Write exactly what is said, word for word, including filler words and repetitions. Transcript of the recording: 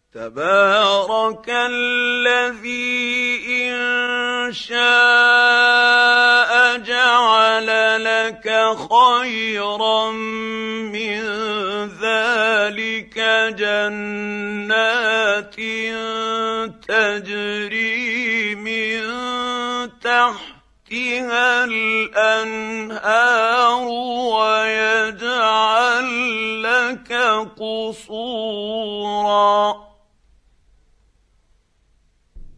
تبارك الذي إن شاء جعل لك خيرا من ذلك جنات تجري من تحتها الأنهار ويجعل لك قصورا